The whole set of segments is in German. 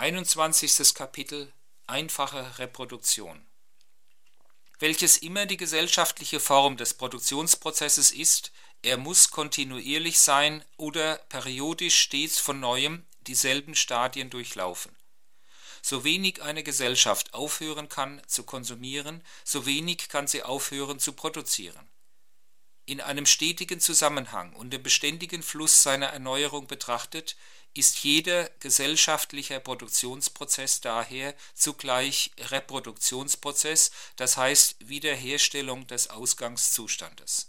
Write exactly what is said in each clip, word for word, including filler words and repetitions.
einundzwanzigstes Kapitel Einfache Reproduktion. Welches immer die gesellschaftliche Form des Produktionsprozesses ist, er muss kontinuierlich sein oder periodisch stets von Neuem dieselben Stadien durchlaufen. So wenig eine Gesellschaft aufhören kann zu konsumieren, so wenig kann sie aufhören zu produzieren. In einem stetigen Zusammenhang und im beständigen Fluss seiner Erneuerung betrachtet, ist jeder gesellschaftliche Produktionsprozess daher zugleich Reproduktionsprozess, das heißt Wiederherstellung des Ausgangszustandes.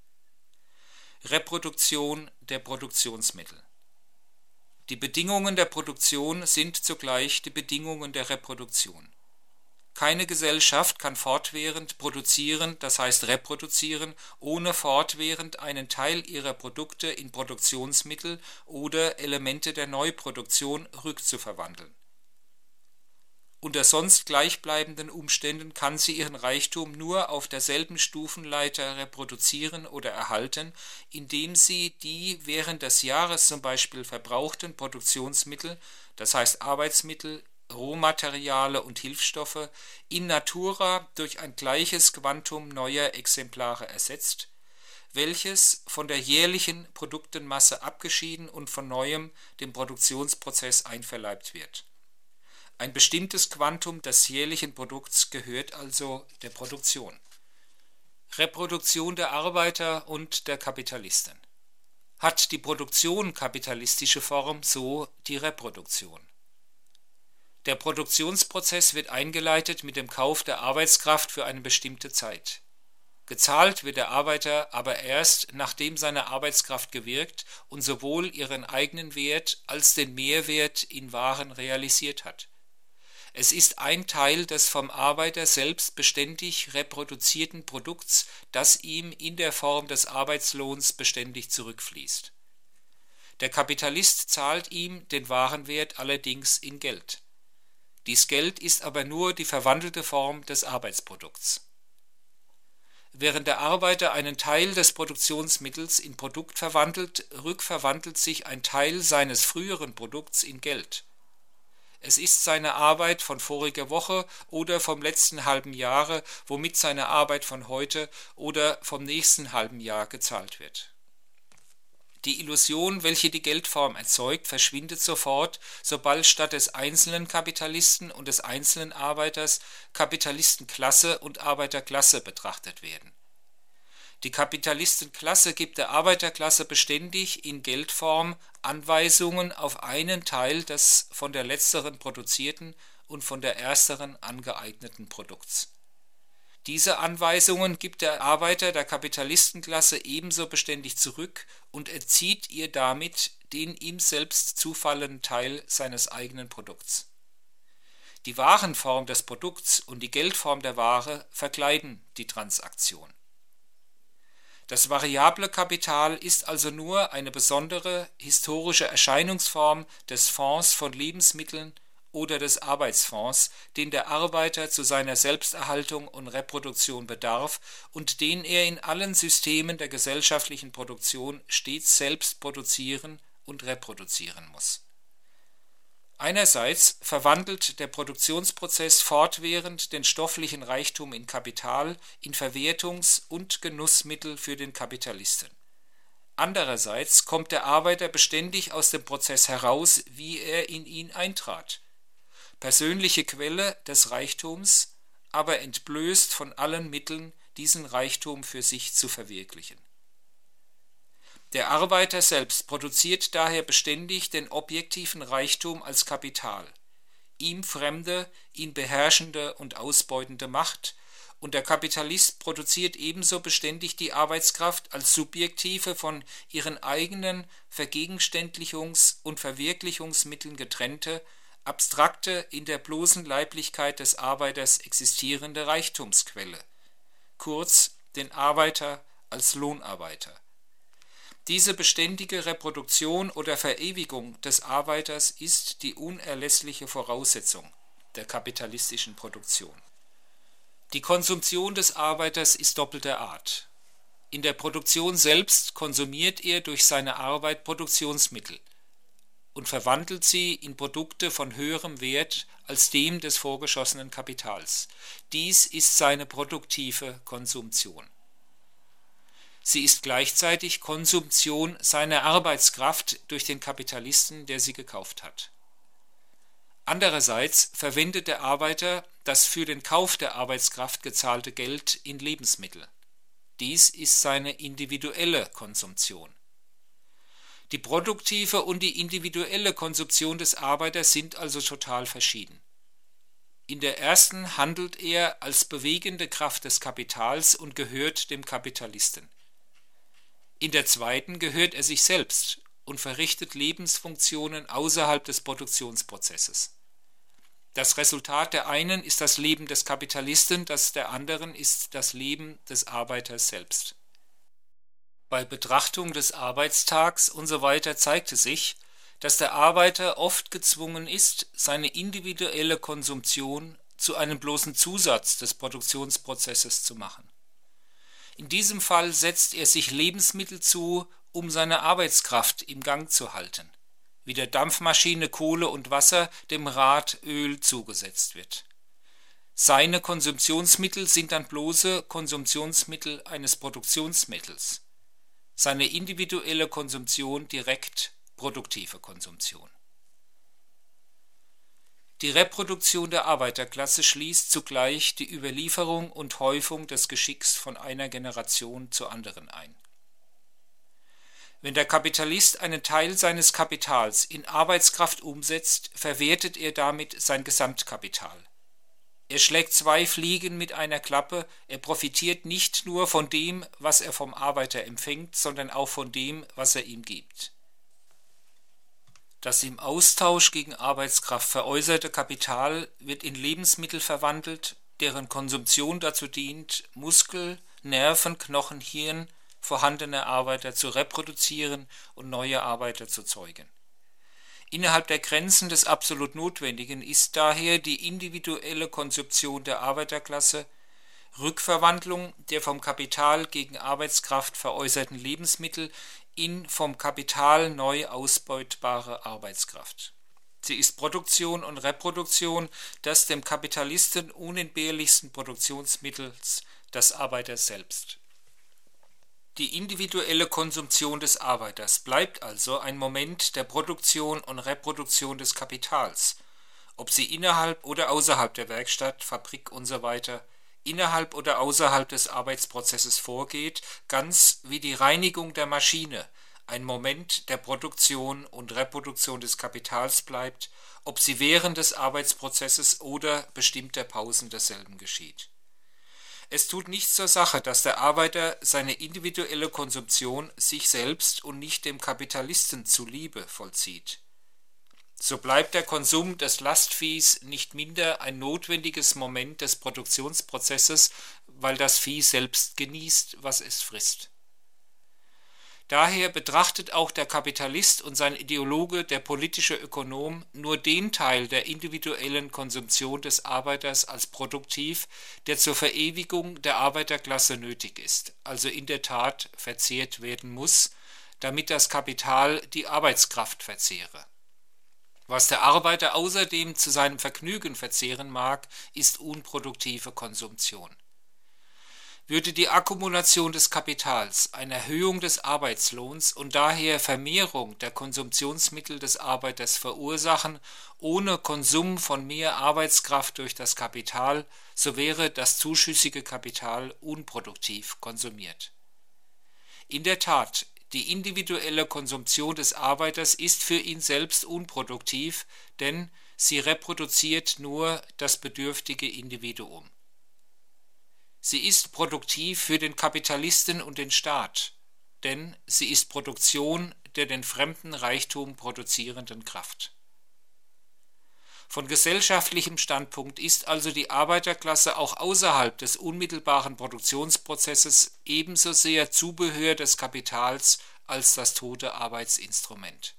Reproduktion der Produktionsmittel. Die Bedingungen der Produktion sind zugleich die Bedingungen der Reproduktion. Keine Gesellschaft kann fortwährend produzieren, das heißt reproduzieren, ohne fortwährend einen Teil ihrer Produkte in Produktionsmittel oder Elemente der Neuproduktion rückzuverwandeln. Unter sonst gleichbleibenden Umständen kann sie ihren Reichtum nur auf derselben Stufenleiter reproduzieren oder erhalten, indem sie die während des Jahres zum Beispiel verbrauchten Produktionsmittel, das heißt Arbeitsmittel, Rohmateriale und Hilfsstoffe, in natura durch ein gleiches Quantum neuer Exemplare ersetzt, welches von der jährlichen Produktenmasse abgeschieden und von neuem dem Produktionsprozess einverleibt wird. Ein bestimmtes Quantum des jährlichen Produkts gehört also der Produktion. Reproduktion der Arbeiter und der Kapitalisten. Hat die Produktion kapitalistische Form, so die Reproduktion. Der Produktionsprozess wird eingeleitet mit dem Kauf der Arbeitskraft für eine bestimmte Zeit. Gezahlt wird der Arbeiter aber erst, nachdem seine Arbeitskraft gewirkt und sowohl ihren eigenen Wert als den Mehrwert in Waren realisiert hat. Es ist ein Teil des vom Arbeiter selbst beständig reproduzierten Produkts, das ihm in der Form des Arbeitslohns beständig zurückfließt. Der Kapitalist zahlt ihm den Warenwert allerdings in Geld. Dies Geld ist aber nur die verwandelte Form des Arbeitsprodukts. Während der Arbeiter einen Teil des Produktionsmittels in Produkt verwandelt, rückverwandelt sich ein Teil seines früheren Produkts in Geld. Es ist seine Arbeit von voriger Woche oder vom letzten halben Jahre, womit seine Arbeit von heute oder vom nächsten halben Jahr gezahlt wird. Die Illusion, welche die Geldform erzeugt, verschwindet sofort, sobald statt des einzelnen Kapitalisten und des einzelnen Arbeiters Kapitalistenklasse und Arbeiterklasse betrachtet werden. Die Kapitalistenklasse gibt der Arbeiterklasse beständig in Geldform Anweisungen auf einen Teil des von der letzteren produzierten und von der ersteren angeeigneten Produkts. Diese Anweisungen gibt der Arbeiter der Kapitalistenklasse ebenso beständig zurück und entzieht ihr damit den ihm selbst zufallenden Teil seines eigenen Produkts. Die Warenform des Produkts und die Geldform der Ware verkleiden die Transaktion. Das variable Kapital ist also nur eine besondere historische Erscheinungsform des Fonds von Lebensmitteln oder des Arbeitsfonds, den der Arbeiter zu seiner Selbsterhaltung und Reproduktion bedarf und den er in allen Systemen der gesellschaftlichen Produktion stets selbst produzieren und reproduzieren muss. Einerseits verwandelt der Produktionsprozess fortwährend den stofflichen Reichtum in Kapital, in Verwertungs- und Genussmittel für den Kapitalisten. Andererseits kommt der Arbeiter beständig aus dem Prozess heraus, wie er in ihn eintrat. Persönliche Quelle des Reichtums, aber entblößt von allen Mitteln, diesen Reichtum für sich zu verwirklichen. Der Arbeiter selbst produziert daher beständig den objektiven Reichtum als Kapital, ihm fremde, ihn beherrschende und ausbeutende Macht, und der Kapitalist produziert ebenso beständig die Arbeitskraft als subjektive, von ihren eigenen Vergegenständlichungs- und Verwirklichungsmitteln getrennte, abstrakte, in der bloßen Leiblichkeit des Arbeiters existierende Reichtumsquelle, kurz den Arbeiter als Lohnarbeiter. Diese beständige Reproduktion oder Verewigung des Arbeiters ist die unerlässliche Voraussetzung der kapitalistischen Produktion. Die Konsumtion des Arbeiters ist doppelter Art. In der Produktion selbst konsumiert er durch seine Arbeit Produktionsmittel und verwandelt sie in Produkte von höherem Wert als dem des vorgeschossenen Kapitals. Dies ist seine produktive Konsumption. Sie ist gleichzeitig Konsumption seiner Arbeitskraft durch den Kapitalisten, der sie gekauft hat. Andererseits verwendet der Arbeiter das für den Kauf der Arbeitskraft gezahlte Geld in Lebensmittel. Dies ist seine individuelle Konsumption. Die produktive und die individuelle Konsumption des Arbeiters sind also total verschieden. In der ersten handelt er als bewegende Kraft des Kapitals und gehört dem Kapitalisten. In der zweiten gehört er sich selbst und verrichtet Lebensfunktionen außerhalb des Produktionsprozesses. Das Resultat der einen ist das Leben des Kapitalisten, das der anderen ist das Leben des Arbeiters selbst. Bei Betrachtung des Arbeitstags usw. zeigte sich, dass der Arbeiter oft gezwungen ist, seine individuelle Konsumption zu einem bloßen Zusatz des Produktionsprozesses zu machen. In diesem Fall setzt er sich Lebensmittel zu, um seine Arbeitskraft im Gang zu halten, wie der Dampfmaschine Kohle und Wasser dem Rad Öl zugesetzt wird. Seine Konsumptionsmittel sind dann bloße Konsumptionsmittel eines Produktionsmittels. Seine individuelle Konsumption direkt produktive Konsumption. Die Reproduktion der Arbeiterklasse schließt zugleich die Überlieferung und Häufung des Geschicks von einer Generation zur anderen ein. Wenn der Kapitalist einen Teil seines Kapitals in Arbeitskraft umsetzt, verwertet er damit sein Gesamtkapital. Er schlägt zwei Fliegen mit einer Klappe, er profitiert nicht nur von dem, was er vom Arbeiter empfängt, sondern auch von dem, was er ihm gibt. Das im Austausch gegen Arbeitskraft veräußerte Kapital wird in Lebensmittel verwandelt, deren Konsumption dazu dient, Muskel, Nerven, Knochen, Hirn vorhandene Arbeiter zu reproduzieren und neue Arbeiter zu zeugen. Innerhalb der Grenzen des absolut Notwendigen ist daher die individuelle Konsumption der Arbeiterklasse Rückverwandlung der vom Kapital gegen Arbeitskraft veräußerten Lebensmittel in vom Kapital neu ausbeutbare Arbeitskraft. Sie ist Produktion und Reproduktion des dem Kapitalisten unentbehrlichsten Produktionsmittels, des Arbeiters selbst. Die individuelle Konsumption des Arbeiters bleibt also ein Moment der Produktion und Reproduktion des Kapitals, ob sie innerhalb oder außerhalb der Werkstatt, Fabrik usw. innerhalb oder außerhalb des Arbeitsprozesses vorgeht, ganz wie die Reinigung der Maschine ein Moment der Produktion und Reproduktion des Kapitals bleibt, ob sie während des Arbeitsprozesses oder bestimmter Pausen desselben geschieht. Es tut nichts zur Sache, dass der Arbeiter seine individuelle Konsumption sich selbst und nicht dem Kapitalisten zuliebe vollzieht. So bleibt der Konsum des Lastviehs nicht minder ein notwendiges Moment des Produktionsprozesses, weil das Vieh selbst genießt, was es frisst. Daher betrachtet auch der Kapitalist und sein Ideologe, der politische Ökonom, nur den Teil der individuellen Konsumption des Arbeiters als produktiv, der zur Verewigung der Arbeiterklasse nötig ist, also in der Tat verzehrt werden muss, damit das Kapital die Arbeitskraft verzehre. Was der Arbeiter außerdem zu seinem Vergnügen verzehren mag, ist unproduktive Konsumption. Würde die Akkumulation des Kapitals eine Erhöhung des Arbeitslohns und daher Vermehrung der Konsumptionsmittel des Arbeiters verursachen, ohne Konsum von mehr Arbeitskraft durch das Kapital, so wäre das zuschüssige Kapital unproduktiv konsumiert. In der Tat, die individuelle Konsumption des Arbeiters ist für ihn selbst unproduktiv, denn sie reproduziert nur das bedürftige Individuum. Sie ist produktiv für den Kapitalisten und den Staat, denn sie ist Produktion der den fremden Reichtum produzierenden Kraft. Von gesellschaftlichem Standpunkt ist also die Arbeiterklasse auch außerhalb des unmittelbaren Produktionsprozesses ebenso sehr Zubehör des Kapitals als das tote Arbeitsinstrument.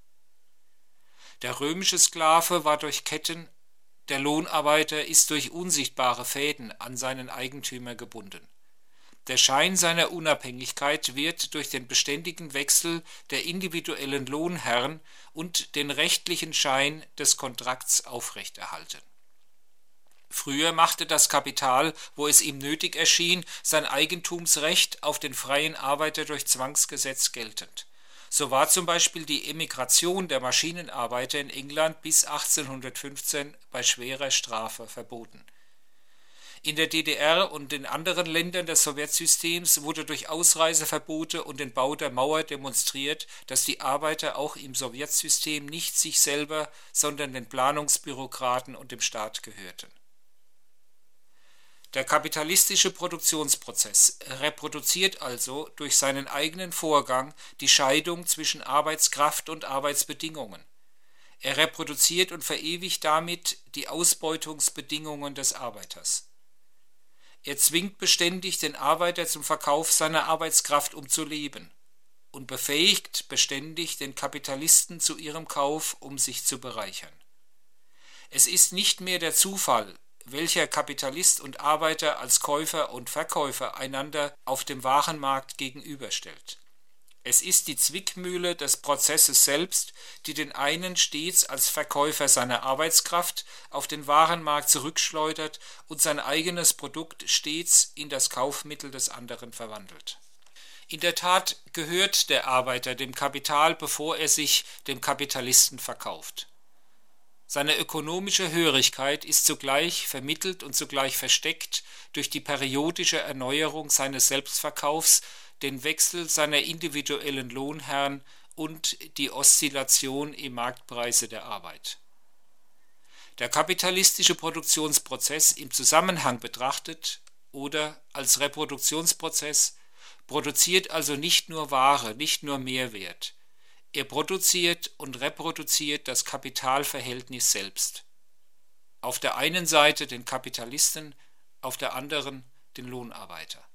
Der römische Sklave war durch Ketten, der Lohnarbeiter ist durch unsichtbare Fäden an seinen Eigentümer gebunden. Der Schein seiner Unabhängigkeit wird durch den beständigen Wechsel der individuellen Lohnherren und den rechtlichen Schein des Kontrakts aufrechterhalten. Früher machte das Kapital, wo es ihm nötig erschien, sein Eigentumsrecht auf den freien Arbeiter durch Zwangsgesetz geltend. So war zum Beispiel die Emigration der Maschinenarbeiter in England bis achtzehnhundertfünfzehn bei schwerer Strafe verboten. In der D D R und in anderen Ländern des Sowjetsystems wurde durch Ausreiseverbote und den Bau der Mauer demonstriert, dass die Arbeiter auch im Sowjetsystem nicht sich selber, sondern den Planungsbürokraten und dem Staat gehörten. Der kapitalistische Produktionsprozess reproduziert also durch seinen eigenen Vorgang die Scheidung zwischen Arbeitskraft und Arbeitsbedingungen. Er reproduziert und verewigt damit die Ausbeutungsbedingungen des Arbeiters. Er zwingt beständig den Arbeiter zum Verkauf seiner Arbeitskraft, um zu leben, und befähigt beständig den Kapitalisten zu ihrem Kauf, um sich zu bereichern. Es ist nicht mehr der Zufall, welcher Kapitalist und Arbeiter als Käufer und Verkäufer einander auf dem Warenmarkt gegenüberstellt. Es ist die Zwickmühle des Prozesses selbst, die den einen stets als Verkäufer seiner Arbeitskraft auf den Warenmarkt zurückschleudert und sein eigenes Produkt stets in das Kaufmittel des anderen verwandelt. In der Tat gehört der Arbeiter dem Kapital, bevor er sich dem Kapitalisten verkauft. Seine ökonomische Hörigkeit ist zugleich vermittelt und zugleich versteckt durch die periodische Erneuerung seines Selbstverkaufs, den Wechsel seiner individuellen Lohnherren und die Oszillation im Marktpreise der Arbeit. Der kapitalistische Produktionsprozess im Zusammenhang betrachtet oder als Reproduktionsprozess produziert also nicht nur Ware, nicht nur Mehrwert. Er produziert und reproduziert das Kapitalverhältnis selbst. Auf der einen Seite den Kapitalisten, auf der anderen den Lohnarbeiter.